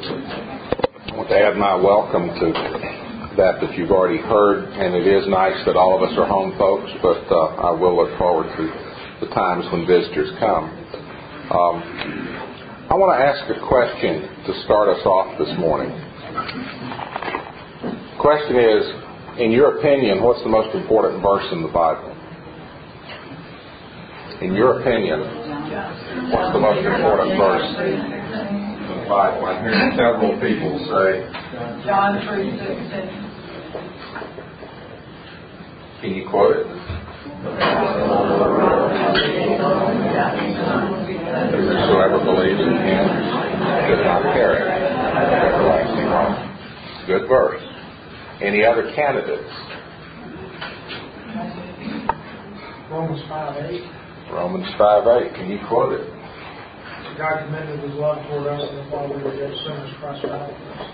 I want to add my welcome to that you've already heard, and it is nice that all of us are home folks, but I will look forward to the times when visitors come. I want to ask a question to start us off this morning. The question is, in your opinion, what's the most important verse in the Bible? In your opinion, what's the most important verse in the Bible? I'm hearing several people say John 3:16. Can you quote it? Whosoever believes in him should not perish, but have everlasting life. Good verse. Any other candidates? Romans 5:8. Romans 5:8. Can you quote it? God commended His love toward us, and while we were yet sinners, Christ died for us.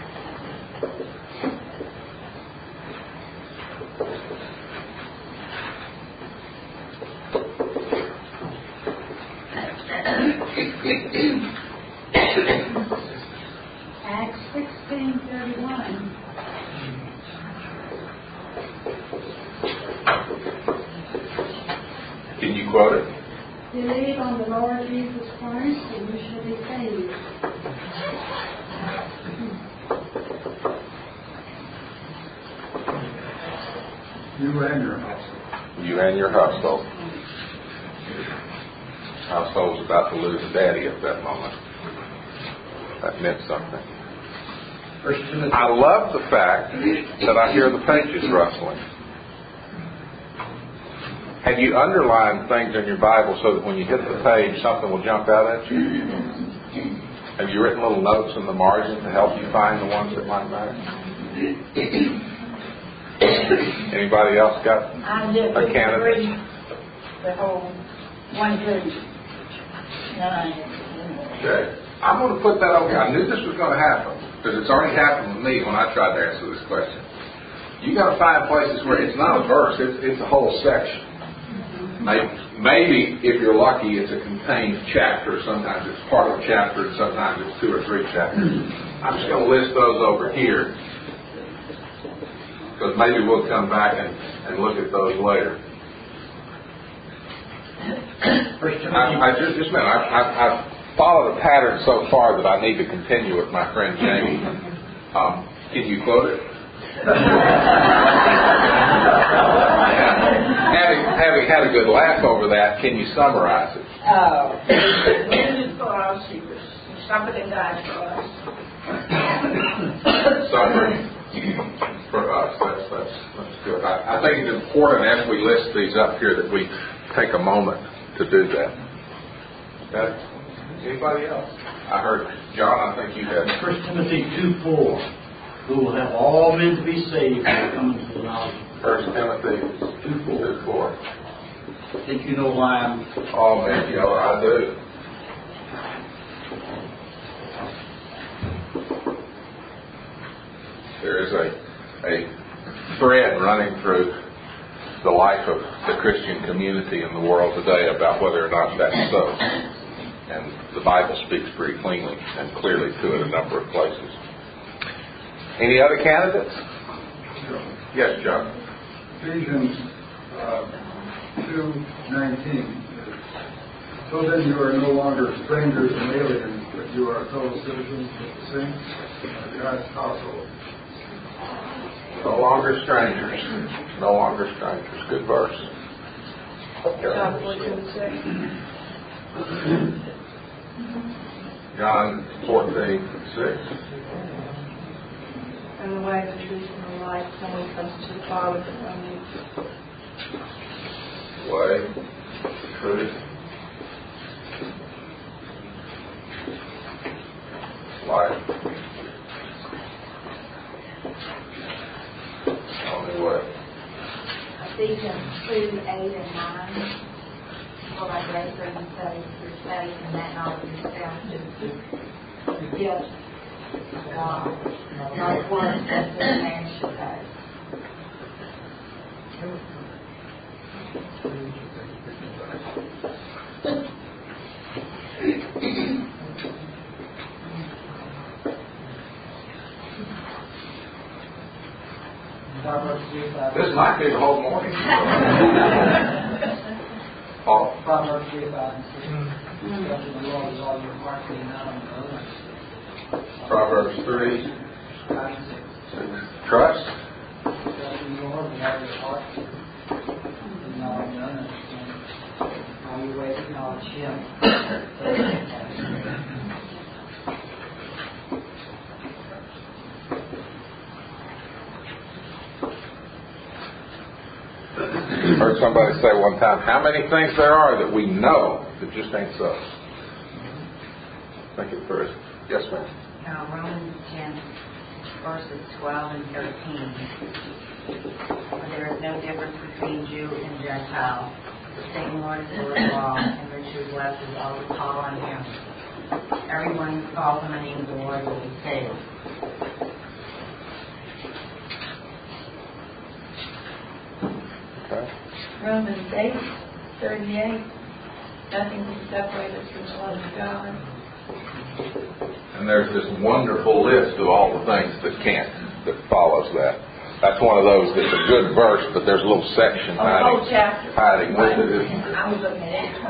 Acts 16:31. Can you quote it? Believe on the Lord Jesus Christ, and you shall be saved. You and your household. You and your household. Household's about to lose a daddy at that moment. That meant something. I love the fact that I hear the pages rustling. Have you underlined things in your Bible so that when you hit the page, something will jump out at you? Have you written little notes in the margin to help you find the ones that might matter? Anybody else got a candidate? The whole one page. Okay. I'm going to put that over here. I knew this was going to happen because it's already happened with me when I tried to answer this question. You got to find places where it's not a verse; it's a whole section. Maybe if you're lucky, it's a contained chapter. Sometimes it's part of a chapter, and sometimes it's 2 or 3 chapters. I'm just going to list those over here because maybe we'll come back and look at those later. I've followed a pattern so far that I need to continue with my friend Jamie. Can you quote it? Having had a good laugh over that, can you summarize it? Lived for us, He suffered and died for us. Suffering for us. That's good. I think it's important as we list these up here that we take a moment to do that. Okay? Anybody else? I heard John. I think you had 1 Timothy 2:4. Who will have all men to be saved and come into the knowledge. 1 Timothy 2:4. I think you know why I'm... Oh, man, I do. There is a thread running through the life of the Christian community in the world today about whether or not that's so. And the Bible speaks pretty cleanly and clearly to it a number of places. Any other candidates? Yes, John. Ephesians 2:19. So then you are no longer strangers and aliens, but you are fellow citizens with the saints of God's household. No longer strangers. No longer strangers. Good verse. John 14:6. John 14:6. And the way, the truth, and the life, no one comes to the Father but from me. Way, truth, life. Only way. Ephesians 2:8 and 9. For by grace are you saved through faith, and that knowledge is found to the gift of God, not works that the man should have. Proverbs 3:5. This might be the whole morning. Paul? Proverbs 3:5 and 6. Trust in the Lord with all your heart, lean not on your own understanding. Proverbs 3. 5 and 6. Trust. Trust in the Lord with all your heart, lean not on your own understanding. All your ways acknowledge Him. Heard somebody say one time, how many things there are that we know that just ain't so? Think it first. Yes, ma'am. Romans 10, verses 12 and 13. There is no difference between Jew and Gentile. The same Lord is Lord of all, and richly blesses all who call on Him. Everyone who calls on the name of the Lord will be saved. Okay. Romans 8:38. Nothing can separate us from the love of God. And there's this wonderful list of all the things that follows that. That's one of those that's a good verse, but there's a little section Whole chapter. hiding with it, isn't there? I was looking at it.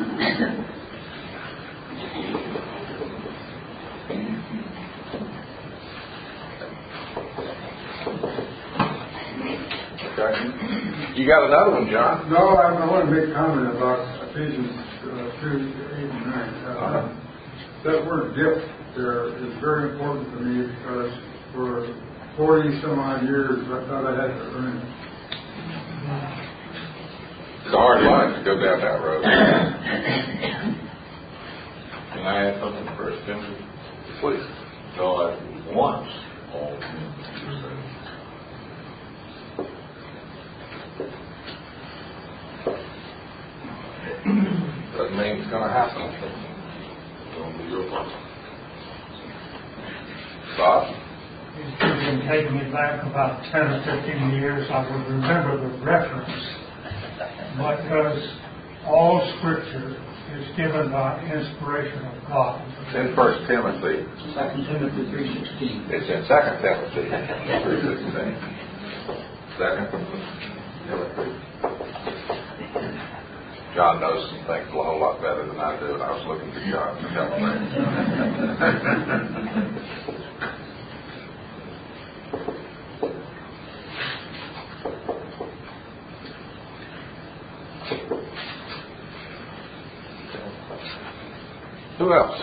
Okay. You got another one, John? No, I want to make a comment about Ephesians 2:8 and 9. That word dip there is very important to me because for 40 some odd years I thought I had to earn it. It's a hard life to go down that road. Can I add something first, Timothy? Please. God wants all men to be saved. Doesn't mean it's going to happen. Don't be your fault. Bob? It's been taking me back about 10 or 15 years. I would remember the reference because all Scripture is given by inspiration of God. It's in 1 Timothy. 2 Timothy 3:16. It's in 2 Timothy 3:16. 2 Timothy. John knows some things a whole lot better than I do, and I was looking to John to help me. Who else?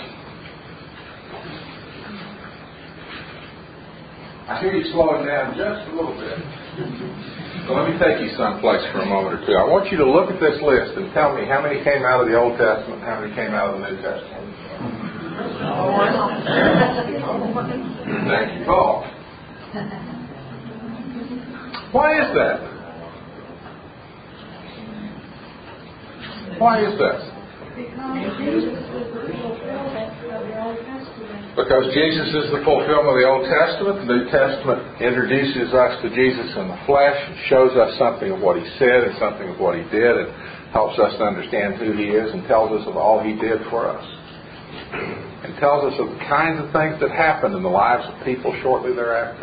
I hear you slowing down just a little bit. So let me take you someplace for a moment or two. I want you to look at this list and tell me how many came out of the Old Testament and how many came out of the New Testament. Thank you, Paul. Why is that? Why is that? Because Jesus is the fulfillment of the Old Testament. The New Testament introduces us to Jesus in the flesh and shows us something of what He said and something of what He did and helps us to understand who He is and tells us of all He did for us. And tells us of the kinds of things that happened in the lives of people shortly thereafter.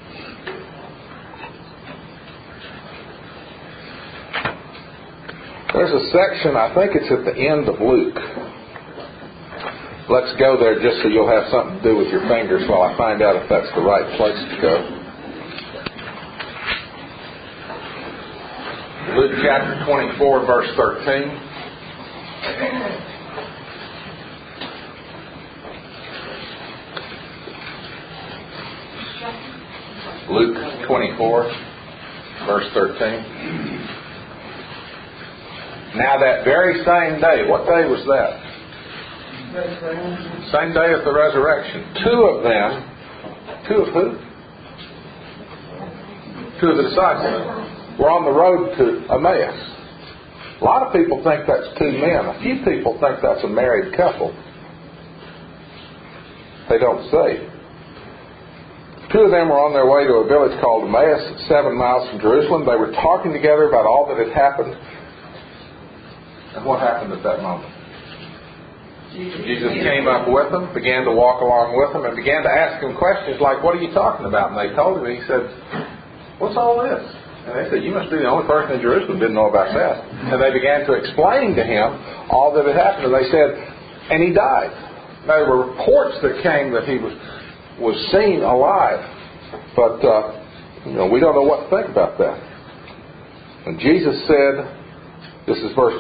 There's a section, I think it's at the end of Luke. Let's go there just so you'll have something to do with your fingers while I find out if that's the right place to go. Luke chapter 24, verse 13. Luke 24, verse 13. Now that very same day, what day was that? Same day of the resurrection. Two of who? Two of the disciples were on the road to Emmaus. A lot of people think that's two men. A few people think that's a married couple. They don't say. Two of them were on their way to a village called Emmaus, 7 miles from Jerusalem. They were talking together about all that had happened. And what happened at that moment? Jesus came up with them, began to walk along with them, and began to ask them questions like, what are you talking about? And they told him, and he said, what's all this? And they said, you must be the only person in Jerusalem who didn't know about that. And they began to explain to him all that had happened. And they said, and he died. Now, there were reports that came that he was seen alive. But, we don't know what to think about that. And Jesus said, this is verse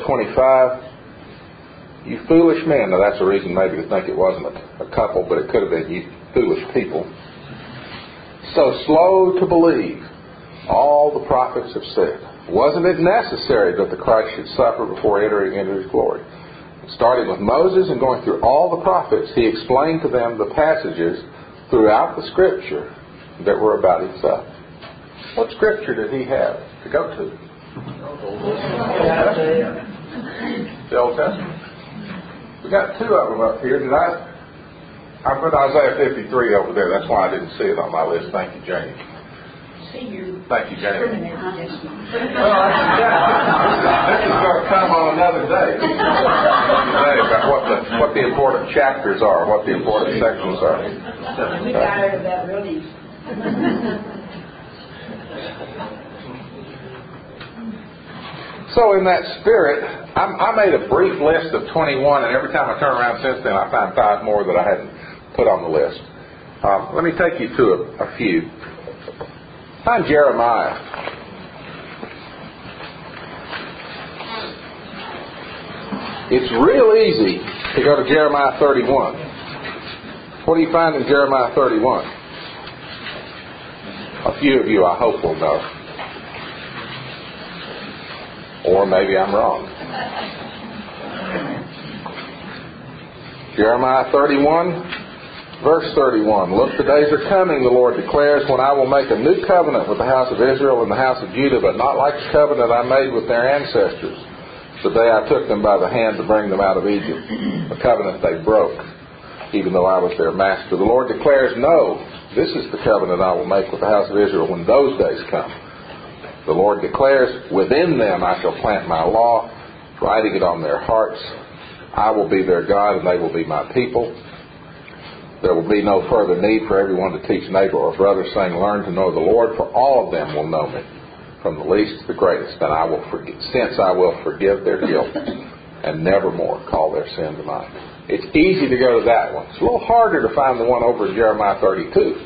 25, you foolish men. Now, that's the reason maybe to think it wasn't a couple, but it could have been you foolish people. So slow to believe all the prophets have said. Wasn't it necessary that the Christ should suffer before entering into His glory? Starting with Moses and going through all the prophets, He explained to them the passages throughout the Scripture that were about Himself. What Scripture did He have to go to? The Old Testament. We got two of them up here. I put Isaiah 53 over there. That's why I didn't see it on my list. Thank you, Janie. Thank you, Janie. Well, this is going to come on another day. About what the important chapters are, what the important sections are. We got out of that really. So in that spirit, I made a brief list of 21, and every time I turn around since then, I find 5 more that I hadn't put on the list. Let me take you to a few. Find Jeremiah. It's real easy to go to Jeremiah 31. What do you find in Jeremiah 31? A few of you, I hope, will know. Or maybe I'm wrong. Jeremiah 31. Verse 31, look, the days are coming, the Lord declares, when I will make a new covenant with the house of Israel and the house of Judah, but not like the covenant I made with their ancestors the day I took them by the hand to bring them out of Egypt, a covenant they broke, even though I was their master. The Lord declares, no, this is the covenant I will make with the house of Israel when those days come. The Lord declares, within them I shall plant my law, writing it on their hearts. I will be their God and they will be my people. There will be no further need for everyone to teach neighbor or brother, saying, learn to know the Lord, for all of them will know me, from the least to the greatest. And I will forgive their guilt and never more call their sin to mind. It's easy to go to that one. It's a little harder to find the one over in Jeremiah 32.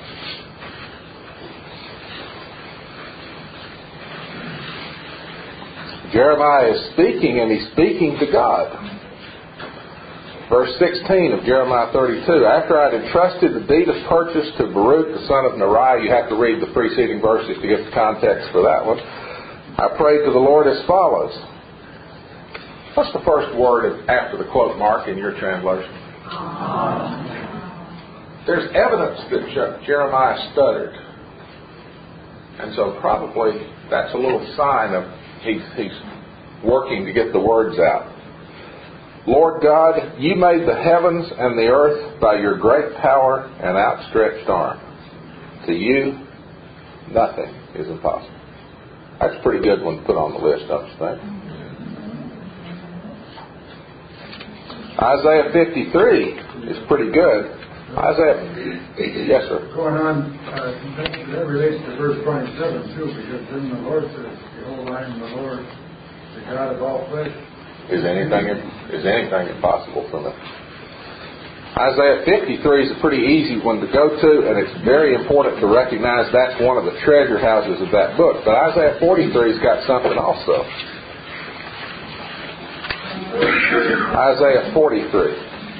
Jeremiah is speaking, and he's speaking to God. Verse 16 of Jeremiah 32, after I had entrusted the deed of purchase to Baruch, the son of Neriah, you have to read the preceding verses to get the context for that one, I prayed to the Lord as follows. What's the first word after the quote mark in your translation? There's evidence that Jeremiah stuttered. And so probably that's a little sign of he's working to get the words out. Lord God, you made the heavens and the earth by your great power and outstretched arm. To you, nothing is impossible. That's a pretty good one to put on the list, don't you think? Isaiah 53 is pretty good. Isaiah, yes, sir. Going on, that relates to verse 27 too, because then the Lord says, behold, I am the Lord, the God of all flesh. Is anything impossible for me? Isaiah 53 is a pretty easy one to go to, and it's very important to recognize that's one of the treasure houses of that book. But Isaiah 43's got something also. Isaiah 43.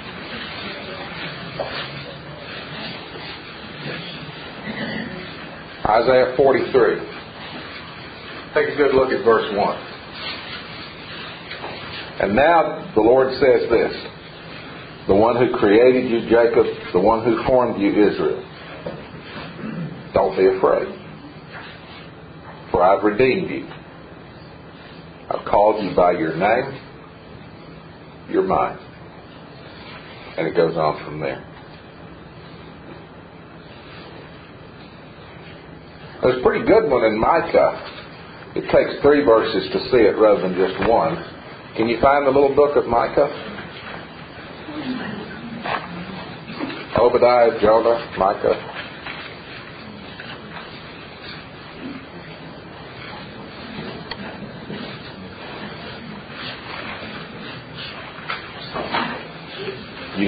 Isaiah 43. Take a good look at verse 1. And now the Lord says this, the one who created you, Jacob, the one who formed you, Israel. Don't be afraid, for I've redeemed you. I've called you by your name. You're mine. And it goes on from there. There's a pretty good one in Micah. It takes 3 verses to see it rather than just one. Can you find the little book of Micah? Obadiah, Jonah, Micah.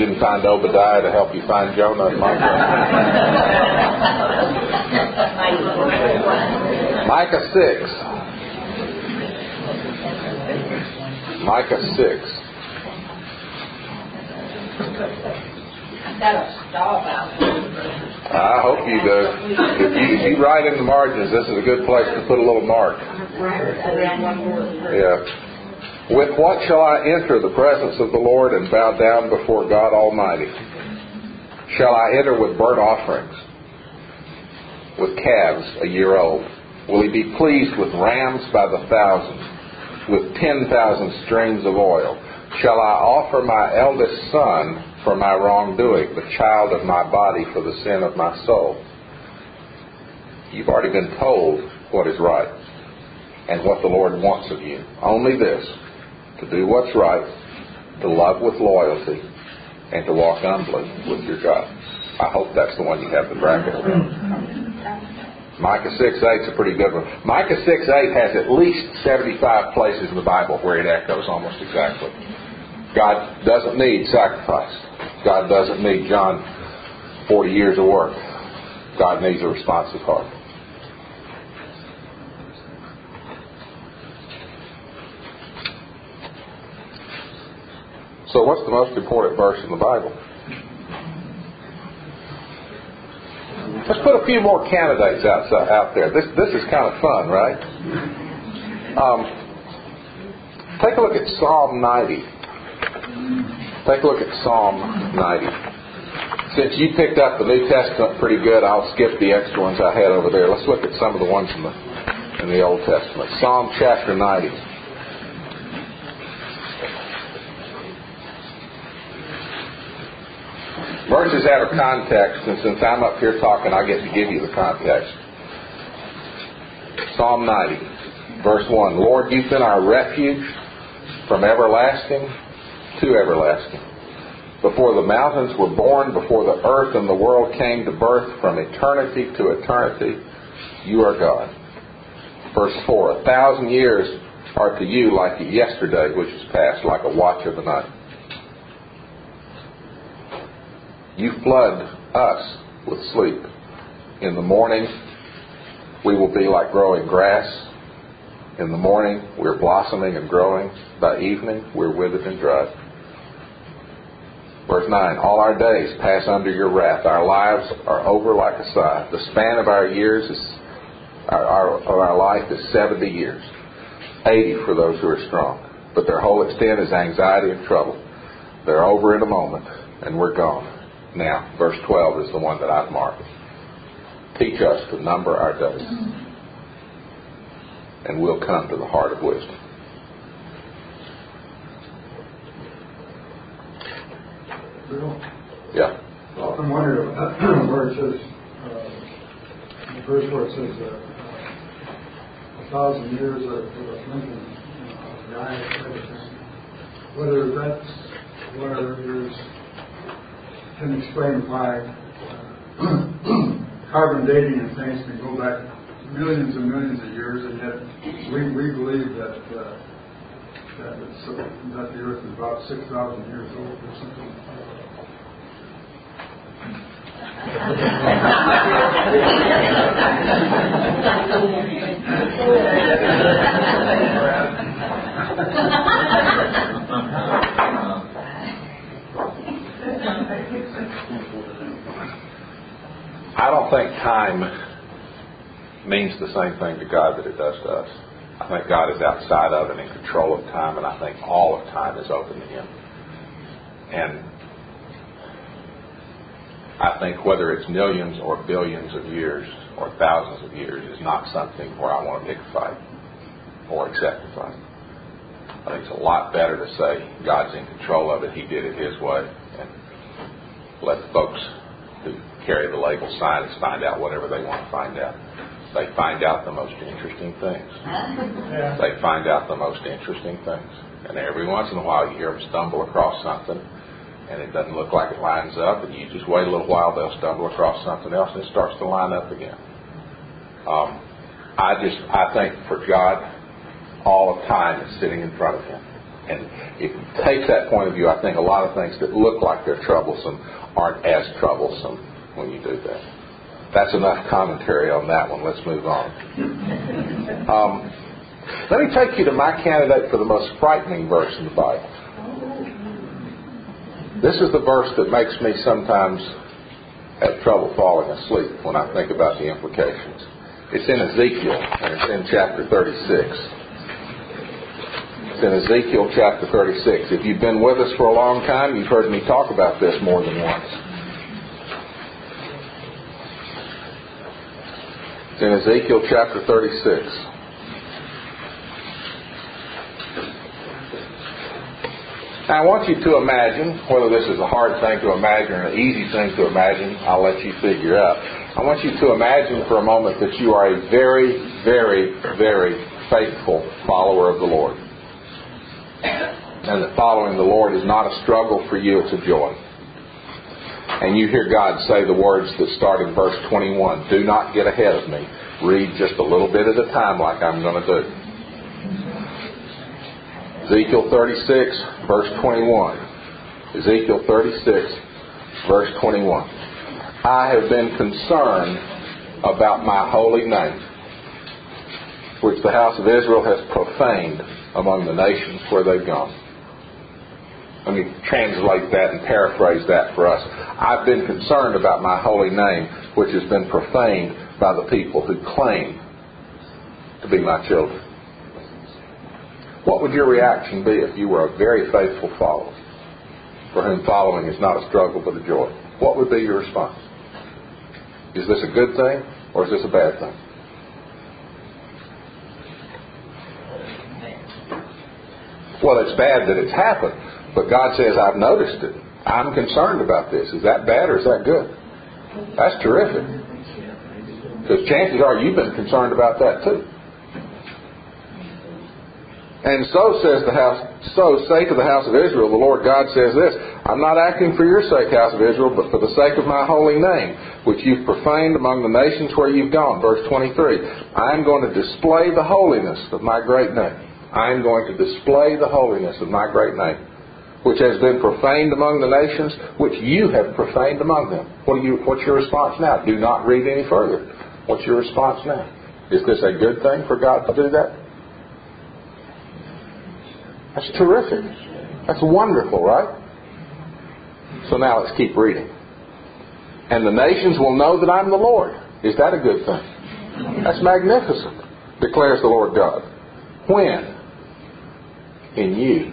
didn't find Obadiah to help you find Jonah and Micah? Micah 6. Micah 6. I've got a stop out. I hope you do. If you write in the margins, this is a good place to put a little mark. Yeah. With what shall I enter the presence of the Lord and bow down before God Almighty? Shall I enter with burnt offerings, with calves a year old? Will he be pleased with rams by the thousand, with 10,000 strings of oil? Shall I offer my eldest son for my wrongdoing, the child of my body for the sin of my soul? You've already been told what is right and what the Lord wants of you. Only this, to do what's right, to love with loyalty, and to walk humbly with your God. I hope that's the one you have the bracket around. Micah 6:8 is a pretty good one. Micah 6:8 has at least 75 places in the Bible where it echoes almost exactly. God doesn't need sacrifice. God doesn't need John 40 years of work. God needs a responsive heart. So what's the most important verse in the Bible? Let's put a few more candidates out there. This is kind of fun, right? Take a look at Psalm 90. Take a look at Psalm 90. Since you picked up the New Testament pretty good, I'll skip the extra ones I had over there. Let's look at some of the ones in the Old Testament. Psalm chapter 90. Verses out of context, and since I'm up here talking, I get to give you the context. Psalm 90, verse 1. Lord, you've been our refuge from everlasting to everlasting. Before the mountains were born, before the earth and the world came to birth, from eternity to eternity, you are God. Verse 4. 1,000 years are to you like yesterday, which is past, like a watch of the night. You flood us with sleep. In the morning, we will be like growing grass. In the morning, we're blossoming and growing. By evening, we're withered and dried. Verse 9, all our days pass under your wrath. Our lives are over like a sigh. The span of our years our life is 70 years. 80 for those who are strong. But their whole extent is anxiety and trouble. They're over in a moment, and we're gone. Now, verse 12 is the one that I've marked. Teach us to number our days, and we'll come to the heart of wisdom. Bill? Yeah. I often wonder where it says, the verse where it says 1,000 years of Lincoln, guy and everything, whether that's where there's can explain why carbon dating and things can go back millions and millions of years, and yet we believe that the Earth is about 6,000 years old or something. I don't think time means the same thing to God that it does to us. I think God is outside of and in control of time, and I think all of time is open to Him. And I think whether it's millions or billions of years or thousands of years is not something where I want to pick a fight or accept a fight. I think it's a lot better to say God's in control of it, He did it His way, and let the folks who carry the label scientists find out whatever they want to find out. They find out the most interesting things. Yeah. They find out the most interesting things. And every once in a while you hear them stumble across something and it doesn't look like it lines up, and you just wait a little while, they'll stumble across something else and it starts to line up again. I think for God, all of time is sitting in front of Him. And if you take that point of view, I think a lot of things that look like they're troublesome aren't as troublesome when you do that. That's enough commentary on that one. Let's move on. Let me take you to my candidate for the most frightening verse in the Bible. This is the verse that makes me sometimes have trouble falling asleep when I think about the implications. It's in Ezekiel, and it's in chapter 36. It's in Ezekiel chapter 36. If you've been with us for a long time, you've heard me talk about this more than once. It's in Ezekiel chapter 36. Now, I want you to imagine, whether this is a hard thing to imagine or an easy thing to imagine, I'll let you figure out. I want you to imagine for a moment that you are a very, very, very faithful follower of the Lord. And that following the Lord is not a struggle for you, it's a joy. And you hear God say the words that start in verse 21, do not get ahead of me. Read just a little bit at a time like I'm going to do. Ezekiel 36, verse 21. Ezekiel 36, verse 21. I have been concerned about my holy name, which the house of Israel has profaned among the nations where they've gone. Let me translate that and paraphrase that for us. I've been concerned about my holy name, which has been profaned by the people who claim to be my children. What would your reaction be if you were a very faithful follower, for whom following is not a struggle but a joy? What would be your response? Is this a good thing or is this a bad thing? Well, it's bad that it's happened, but God says, I've noticed it. I'm concerned about this. Is that bad or is that good? That's terrific. Because chances are you've been concerned about that too. And so say to the house of Israel, the Lord God says this, I'm not acting for your sake, house of Israel, but for the sake of my holy name, which you've profaned among the nations where you've gone. Verse 23, I am going to display the holiness of my great name. I am going to display the holiness of my great name, which has been profaned among the nations, which you have profaned among them. What's your response now? Do not read any further. What's your response now? Is this a good thing for God to do that? That's terrific. That's wonderful, right? So now let's keep reading. And the nations will know that I'm the Lord. Is that a good thing? That's magnificent, declares the Lord God. When in you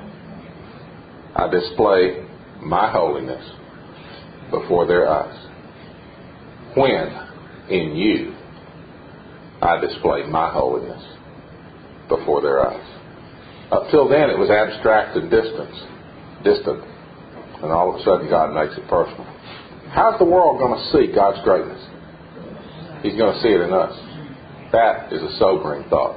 I display my holiness before their eyes. When in you I display my holiness before their eyes. Up till then, it was abstract and distant. And all of a sudden, God makes it personal. How's the world going to see God's greatness? He's going to see it in us. That is a sobering thought.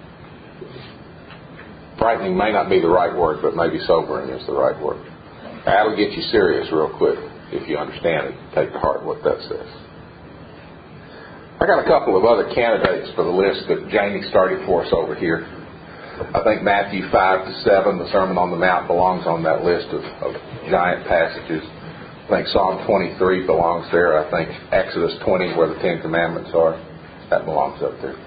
Frightening may not be the right word, but maybe sobering is the right word. That'll get you serious real quick if you understand it. Take to heart what that says. I got a couple of other candidates for the list that Jamie started for us over here. I think Matthew 5 to 7, the Sermon on the Mount, belongs on that list of giant passages. I think Psalm 23 belongs there. I think Exodus 20, where the Ten Commandments are, that belongs up there.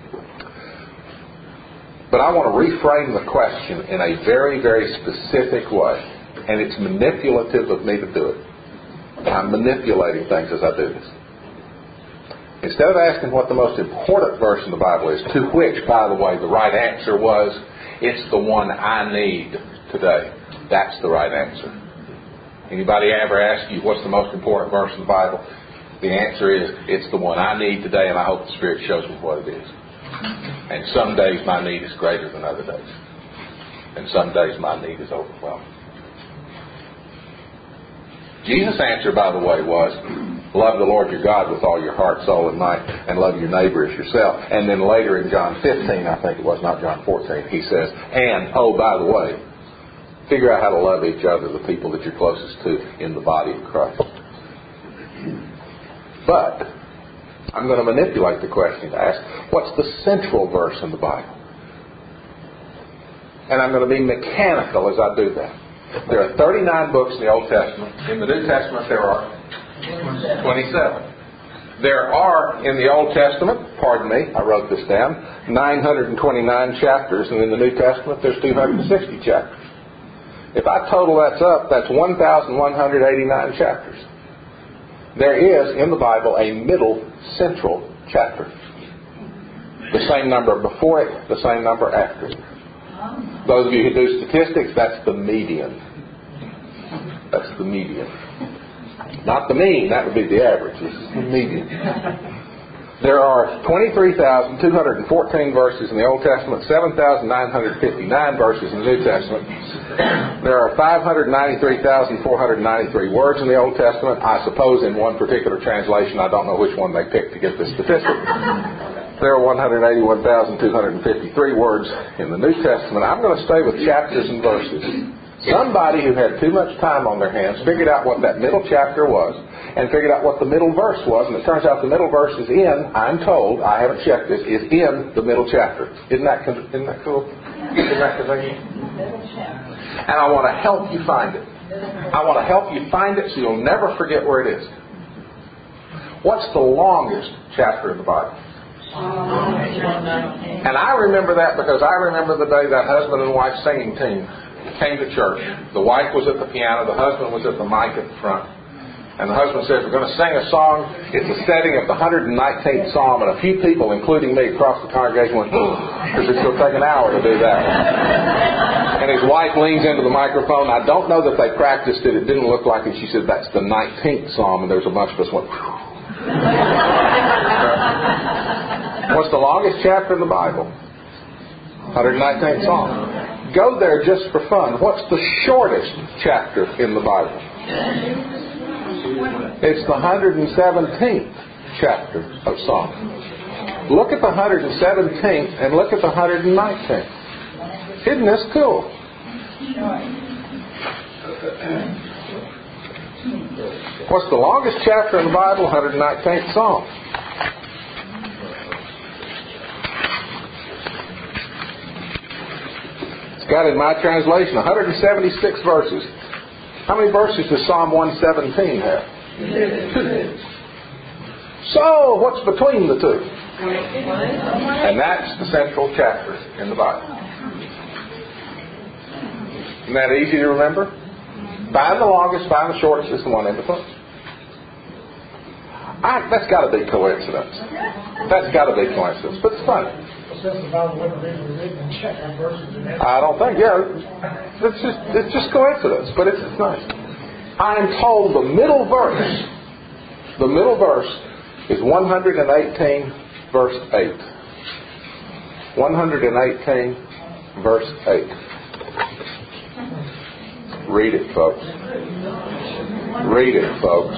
But I want to reframe the question in a very, very specific way. And it's manipulative of me to do it. I'm manipulating things as I do this. Instead of asking what the most important verse in the Bible is, to which, by the way, the right answer was, it's the one I need today. That's the right answer. Anybody ever ask you what's the most important verse in the Bible? The answer is, it's the one I need today, and I hope the Spirit shows me what it is. And some days my need is greater than other days. And some days my need is overwhelming. Jesus' answer, by the way, was, love the Lord your God with all your heart, soul, and might, and love your neighbor as yourself. And then later in John 15, I think it was, not John 14, he says, and, oh, by the way, figure out how to love each other, the people that you're closest to in the body of Christ. But I'm going to manipulate the question to ask, what's the central verse in the Bible? and I'm going to be mechanical as I do that. There are 39 books in the Old Testament. In the New Testament, there are 27. There are, in the Old Testament, pardon me, I wrote this down, 929 chapters, and in the New Testament, there's 260 chapters. If I total that up, that's 1,189 chapters. There is, in the Bible, a middle central chapter. The same number before it, the same number after it. Those of you who do statistics, that's the median. That's the median. Not the mean, that would be the average. This is the median. There are 23,214 verses in the Old Testament, 7,959 verses in the New Testament. There are 593,493 words in the Old Testament. I suppose in one particular translation, I don't know which one they picked to get this statistic. There are 181,253 words in the New Testament. I'm going to stay with chapters and verses. Somebody who had too much time on their hands figured out what that middle chapter was and figured out what the middle verse was, and it turns out the middle verse is in, I'm told, I haven't checked this, is in the middle chapter. Isn't that cool? Isn't that convenient? And I want to help you find it. I want to help you find it so you'll never forget where it is. What's the longest chapter in the Bible? And I remember that because I remember the day that husband and wife singing team came to church. The wife was at the piano, the husband was at the mic at the front. And the husband said, we're going to sing a song. It's a setting of the 119th Psalm. And a few people, including me, across the congregation went, because it's going to take an hour to do that. And his wife leans into the microphone. I don't know that they practiced it. It didn't look like it. She said, that's the 19th Psalm. And there's a bunch of us went, What's the longest chapter in the Bible? 119th Psalm. Go there just for fun. What's the shortest chapter in the Bible? It's the 117th chapter of Psalm. Look at the 117th and look at the 119th. Isn't this cool? What's the longest chapter in the Bible? 119th Psalm. It's got in my translation 176 verses. How many verses does Psalm 117 have? 2. So, what's between the two? And that's the central chapter in the Bible. Isn't that easy to remember? Find the longest, find the shortest, is the one in between. That's got to be coincidence. That's got to be coincidence, but it's funny. I don't think, it's just coincidence, but it's nice. I am told the middle verse is 118 verse 8. 118 verse 8. Read it, folks. Read it, folks.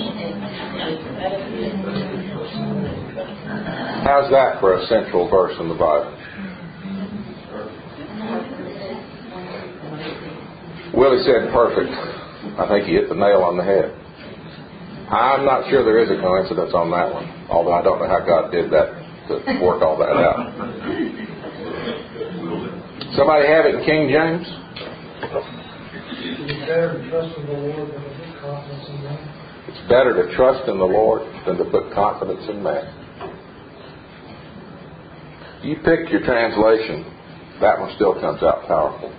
How's that for a central verse in the Bible? Willie said perfect. I think he hit the nail on the head. I'm not sure there is a coincidence on that one, although I don't know how God did that to work all that out. Somebody have it in King James? It's better to trust in the Lord than to put confidence in man. You pick your translation, that one still comes out powerful.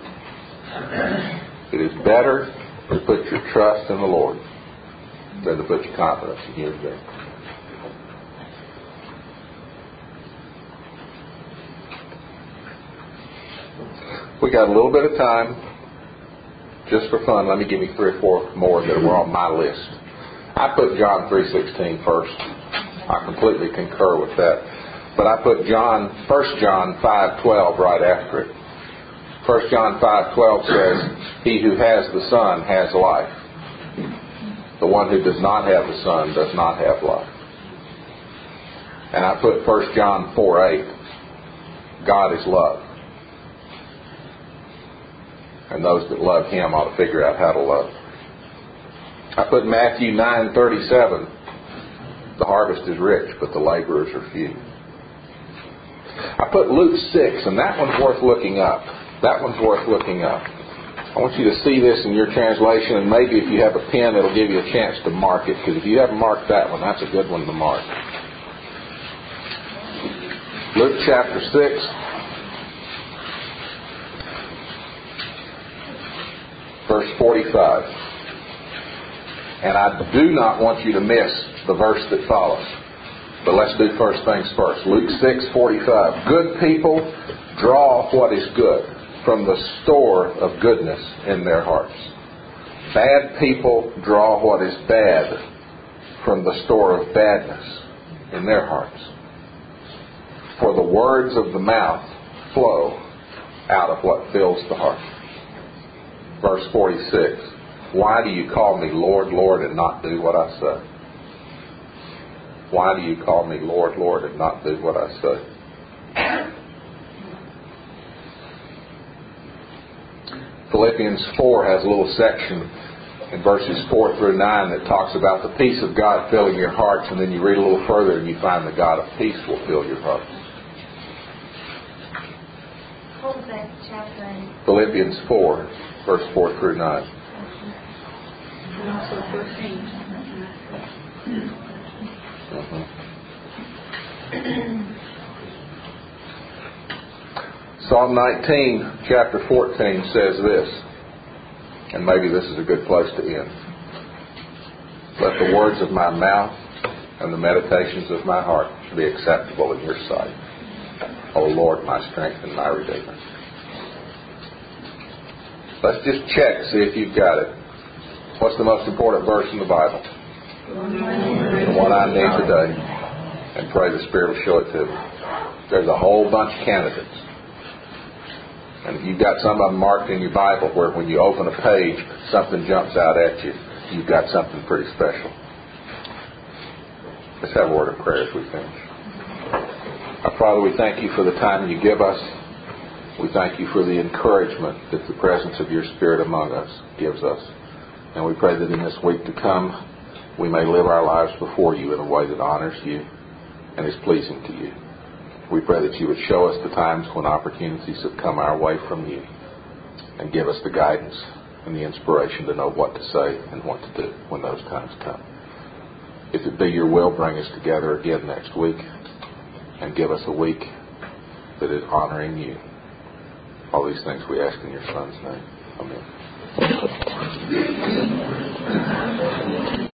It is better to put your trust in the Lord than to put your confidence in human beings. We got a little bit of time. Just for fun, let me give you 3 or 4 more that were on my list. I put John 3:16 first. I completely concur with that. But I put 1 John 5:12 right after it. 1 John 5:12 says, he who has the Son has life. The one who does not have the Son does not have life. And I put 1 John 4:8. God is love. And those that love Him ought to figure out how to love. I put Matthew 9:37. The harvest is rich, but the laborers are few. I put Luke 6, and that one's worth looking up. That one's worth looking up. I want you to see this in your translation, and maybe if you have a pen, it'll give you a chance to mark it, because if you haven't marked that one, that's a good one to mark. Luke chapter 6. Verse 45. And I do not want you to miss the verse that follows. But let's do first things first. Luke 6:45. Good people draw what is good from the store of goodness in their hearts. Bad people draw what is bad from the store of badness in their hearts. For the words of the mouth flow out of what fills the heart. Verse 46. Why do you call me Lord, Lord, and not do what I say? Why do you call me Lord, Lord, and not do what I say? Philippians 4 has a little section in verses 4 through 9 that talks about the peace of God filling your hearts, and then you read a little further and you find the God of peace will fill your hearts. What was that chapter in? Philippians 4, verse 4 through 9. And also 13. Psalm 19, chapter 14 says this, and maybe this is a good place to end. Let the words of my mouth and the meditations of my heart be acceptable in your sight, O Lord, my strength and my Redeemer. Let's just check, see if you've got it. What's the most important verse in the Bible? The one I need today. And pray the Spirit will show it to me. There's a whole bunch of candidates. And if you've got some of them marked in your Bible where when you open a page, something jumps out at you, you've got something pretty special. Let's have a word of prayer as we finish. Our Father, we thank you for the time you give us. We thank you for the encouragement that the presence of your Spirit among us gives us. And we pray that in this week to come, we may live our lives before you in a way that honors you and is pleasing to you. We pray that you would show us the times when opportunities have come our way from you and give us the guidance and the inspiration to know what to say and what to do when those times come. If it be your will, bring us together again next week and give us a week that is honoring you. All these things we ask in your Son's name. Amen.